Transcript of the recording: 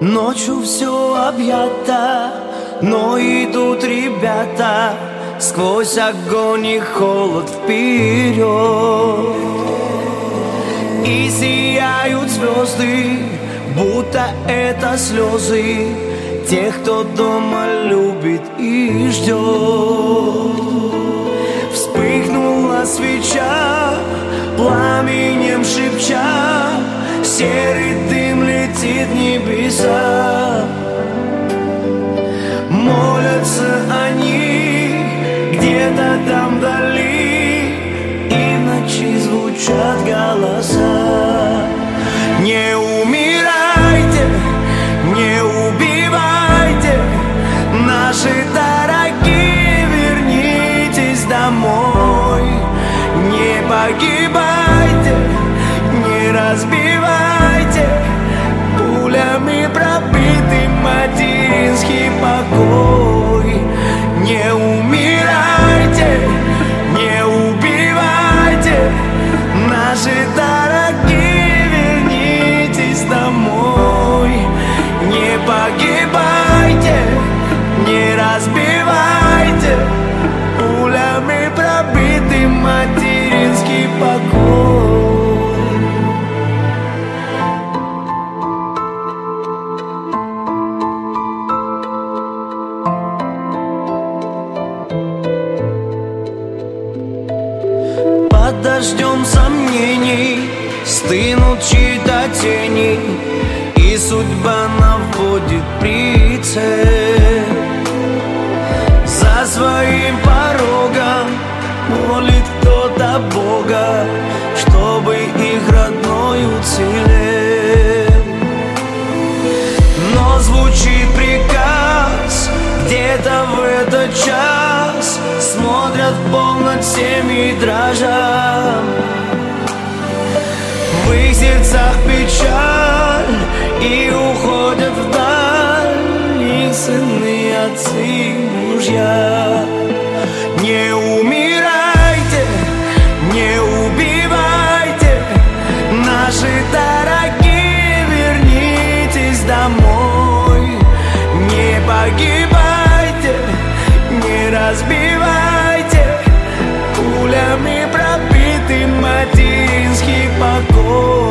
Ночью все объято, но идут ребята сквозь огонь и холод вперед. И сияют звезды, будто это слезы тех, кто дома любит и ждет. Вспыхнула свеча, пламенем шепча, серый дым летит в небеса. Молятся они где-то там вдали, и в ночи звучат голоса. Не умирайте, не убивайте, наши дорогие, вернитесь домой. Не погибайте, не разбивайте пулями пробитый материнский покой. Не умирайте, не убивайте, наши дорогие, вернитесь домой. Не погибайте, не разбивайте пулями пробитый материнский покой. Под дождем сомнений стынут чьи-то тени, и судьба наводит прицел. За своим порогом молит кто-то Бога, чтобы их родной уцелел. Но звучит приказ, где-то в этот час смотрят в пол над всеми дрожа. В их сердцах печаль, и уходят вдаль их сыны, отцы, мужья. Не умирайте, не убивайте, наши дорогие, вернитесь домой. Не погибайте, не разбивайте пулями пробитый материнский покой.